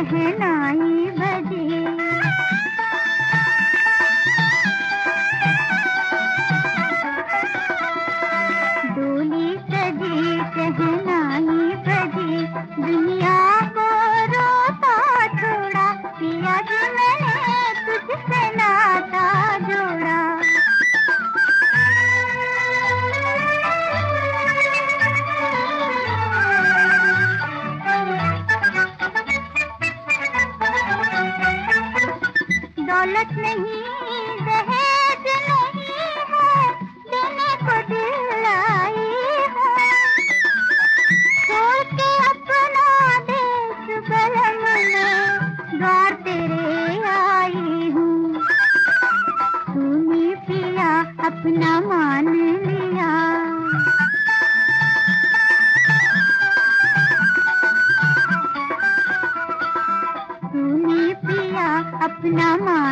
शहनाई बजे। डोली सजी शहनाई बजी, दुनिया को रोता छोड़ा, पिया जी मैंने तुझसे नाता जोड़ा। दौलत नहीं, दहेज नहीं है, देने को दिल आई है। छोड़ के अपना देश बलम में, द्वार तेरे आई हूँ। तूने पिया अपना मान लिया, तूने पिया अपना मान